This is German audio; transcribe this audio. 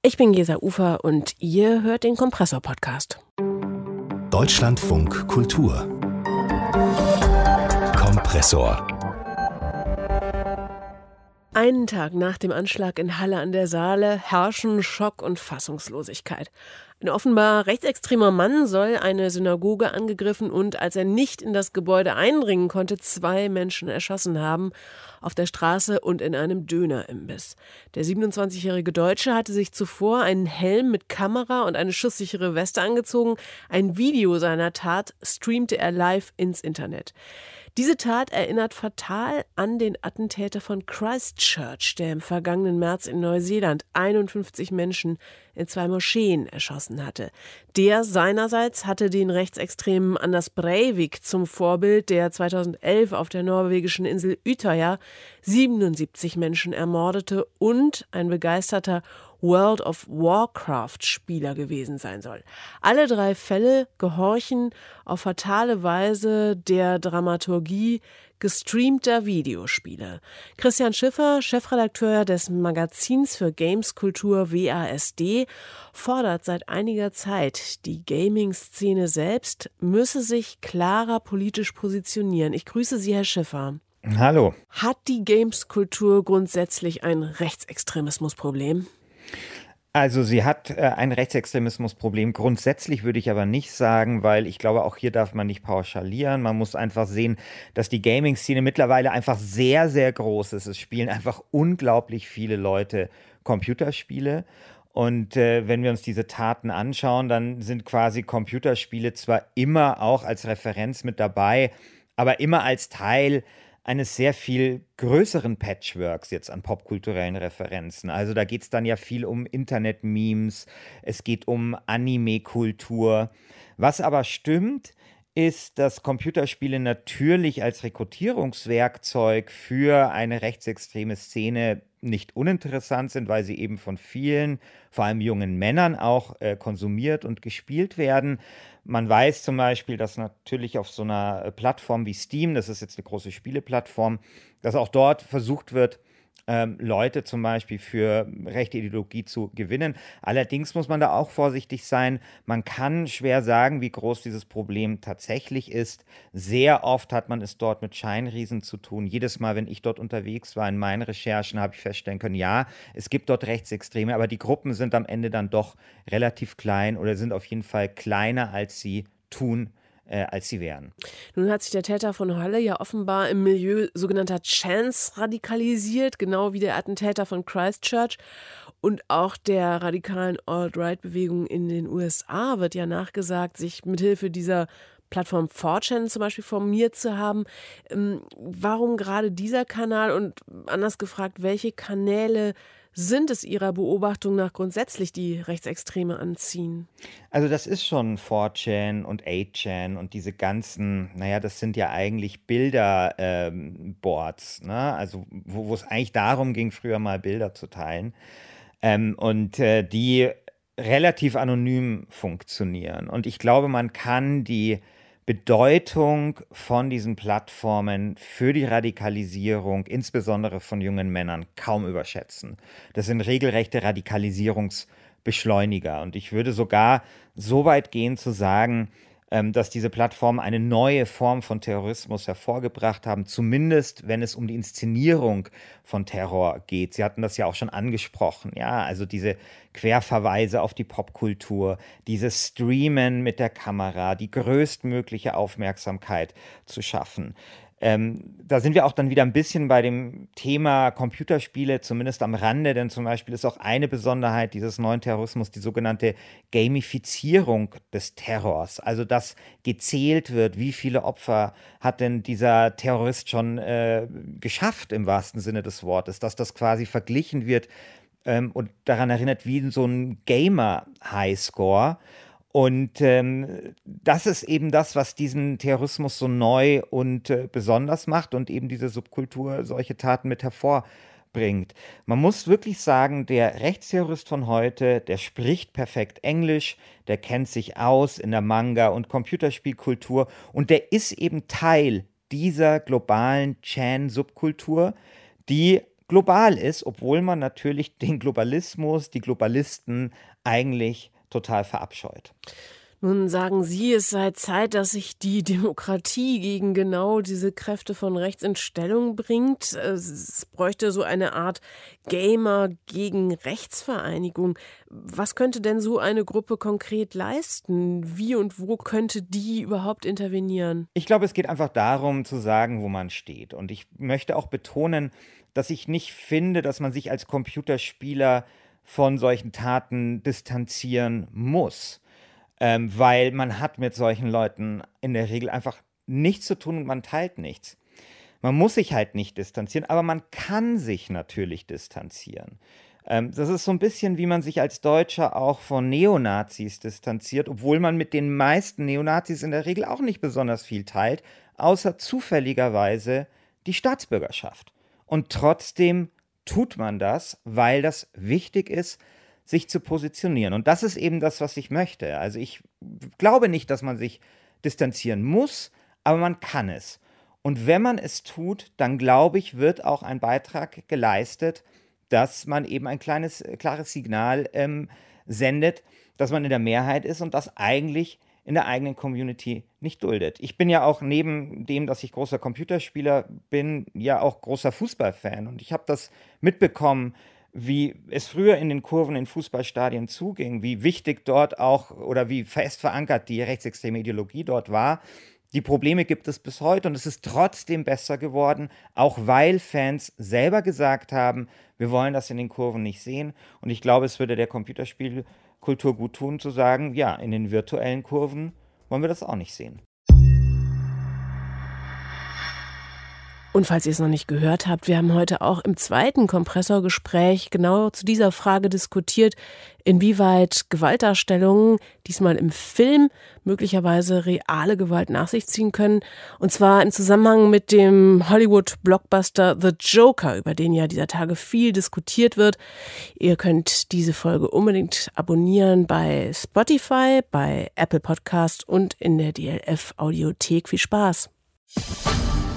Ich bin Gesa Ufer und ihr hört den Kompressor-Podcast. Deutschlandfunk Kultur Kompressor. Einen Tag nach dem Anschlag in Halle an der Saale herrschen Schock und Fassungslosigkeit. Ein offenbar rechtsextremer Mann soll eine Synagoge angegriffen und, als er nicht in das Gebäude eindringen konnte, 2 Menschen erschossen haben, auf der Straße und in einem Dönerimbiss. Der 27-jährige Deutsche hatte sich zuvor einen Helm mit Kamera und eine schusssichere Weste angezogen. Ein Video seiner Tat streamte er live ins Internet. Diese Tat erinnert fatal an den Attentäter von Christchurch, der im vergangenen März in Neuseeland 51 Menschen in 2 Moscheen erschossen hatte. Der seinerseits hatte den rechtsextremen Anders Breivik zum Vorbild, der 2011 auf der norwegischen Insel Utøya 77 Menschen ermordete und ein begeisterter World of Warcraft-Spieler gewesen sein soll. Alle 3 Fälle gehorchen auf fatale Weise der Dramaturgie gestreamter Videospiele. Christian Schiffer, Chefredakteur des Magazins für Gameskultur WASD, fordert seit einiger Zeit, die Gaming-Szene selbst müsse sich klarer politisch positionieren. Ich grüße Sie, Herr Schiffer. Hallo. Hat die Gameskultur grundsätzlich ein Rechtsextremismusproblem? Also sie hat ein Rechtsextremismusproblem. Grundsätzlich würde ich aber nicht sagen, weil ich glaube, auch hier darf man nicht pauschalieren. Man muss einfach sehen, dass die Gaming-Szene mittlerweile einfach sehr, sehr groß ist. Es spielen einfach unglaublich viele Leute Computerspiele. Und wenn wir uns diese Taten anschauen, dann sind quasi Computerspiele zwar immer auch als Referenz mit dabei, aber immer als Teil eines sehr viel größeren Patchworks jetzt an popkulturellen Referenzen. Also da geht es dann ja viel um Internet-Memes, es geht um Anime-Kultur. Was aber stimmt, ist, dass Computerspiele natürlich als Rekrutierungswerkzeug für eine rechtsextreme Szene nicht uninteressant sind, weil sie eben von vielen, vor allem jungen Männern auch konsumiert und gespielt werden. Man weiß zum Beispiel, dass natürlich auf so einer Plattform wie Steam, das ist jetzt eine große Spieleplattform, dass auch dort versucht wird, Leute zum Beispiel für rechte Ideologie zu gewinnen. Allerdings muss man da auch vorsichtig sein. Man kann schwer sagen, wie groß dieses Problem tatsächlich ist. Sehr oft hat man es dort mit Scheinriesen zu tun. Jedes Mal, wenn ich dort unterwegs war in meinen Recherchen, habe ich feststellen können, ja, es gibt dort Rechtsextreme, aber die Gruppen sind am Ende dann doch relativ klein oder sind auf jeden Fall kleiner, als sie tun, als sie wären. Nun hat sich der Täter von Halle ja offenbar im Milieu sogenannter Chants radikalisiert, genau wie der Attentäter von Christchurch. Und auch der radikalen Alt-Right-Bewegung in den USA wird ja nachgesagt, sich mithilfe dieser Plattform 4chan zum Beispiel formiert zu haben. Warum gerade dieser Kanal und anders gefragt, welche Kanäle sind es Ihrer Beobachtung nach grundsätzlich, die Rechtsextreme anziehen? Also das ist schon 4chan und 8chan und diese ganzen, naja, das sind ja eigentlich Bilderboards, ne? Also wo es eigentlich darum ging, früher mal Bilder zu teilen die relativ anonym funktionieren. Und ich glaube, man kann die Bedeutung von diesen Plattformen für die Radikalisierung, insbesondere von jungen Männern, kaum überschätzen. Das sind regelrechte Radikalisierungsbeschleuniger. Und ich würde sogar so weit gehen zu sagen, dass diese Plattformen eine neue Form von Terrorismus hervorgebracht haben, zumindest wenn es um die Inszenierung von Terror geht. Sie hatten das ja auch schon angesprochen, ja, also diese Querverweise auf die Popkultur, dieses Streamen mit der Kamera, die größtmögliche Aufmerksamkeit zu schaffen. Da sind wir auch dann wieder ein bisschen bei dem Thema Computerspiele, zumindest am Rande, denn zum Beispiel ist auch eine Besonderheit dieses neuen Terrorismus die sogenannte Gamifizierung des Terrors. Also dass gezählt wird, wie viele Opfer hat denn dieser Terrorist schon geschafft im wahrsten Sinne des Wortes, dass das quasi verglichen wird und daran erinnert wie so ein Gamer-Highscore. Und das ist eben das, was diesen Terrorismus so neu und besonders macht und eben diese Subkultur solche Taten mit hervorbringt. Man muss wirklich sagen, der Rechtsterrorist von heute, der spricht perfekt Englisch, der kennt sich aus in der Manga- und Computerspielkultur und der ist eben Teil dieser globalen Chan-Subkultur, die global ist, obwohl man natürlich den Globalismus, die Globalisten eigentlich total verabscheut. Nun sagen Sie, es sei Zeit, dass sich die Demokratie gegen genau diese Kräfte von rechts in Stellung bringt. Es bräuchte so eine Art Gamer gegen Rechtsvereinigung. Was könnte denn so eine Gruppe konkret leisten? Wie und wo könnte die überhaupt intervenieren? Ich glaube, es geht einfach darum zu sagen, wo man steht. Und ich möchte auch betonen, dass ich nicht finde, dass man sich als Computerspieler von solchen Taten distanzieren muss. Weil man hat mit solchen Leuten in der Regel einfach nichts zu tun und man teilt nichts. Man muss sich halt nicht distanzieren, aber man kann sich natürlich distanzieren. Das ist so ein bisschen, wie man sich als Deutscher auch von Neonazis distanziert, obwohl man mit den meisten Neonazis in der Regel auch nicht besonders viel teilt, außer zufälligerweise die Staatsbürgerschaft. Und trotzdem tut man das, weil das wichtig ist, sich zu positionieren. Und das ist eben das, was ich möchte. Also ich glaube nicht, dass man sich distanzieren muss, aber man kann es. Und wenn man es tut, dann glaube ich, wird auch ein Beitrag geleistet, dass man eben ein klares Signal sendet, dass man in der Mehrheit ist und das eigentlich in der eigenen Community nicht duldet. Ich bin ja auch neben dem, dass ich großer Computerspieler bin, ja auch großer Fußballfan. Und ich habe das mitbekommen, wie es früher in den Kurven in Fußballstadien zuging, wie wichtig dort auch oder wie fest verankert die rechtsextreme Ideologie dort war. Die Probleme gibt es bis heute und es ist trotzdem besser geworden, auch weil Fans selber gesagt haben, wir wollen das in den Kurven nicht sehen. Und ich glaube, es würde der Computerspielkultur gut tun, zu sagen, ja, in den virtuellen Kurven wollen wir das auch nicht sehen. Und falls ihr es noch nicht gehört habt, wir haben heute auch im zweiten Kompressorgespräch genau zu dieser Frage diskutiert, inwieweit Gewaltdarstellungen, diesmal im Film, möglicherweise reale Gewalt nach sich ziehen können. Und zwar im Zusammenhang mit dem Hollywood-Blockbuster The Joker, über den ja dieser Tage viel diskutiert wird. Ihr könnt diese Folge unbedingt abonnieren bei Spotify, bei Apple Podcast und in der DLF Audiothek. Viel Spaß!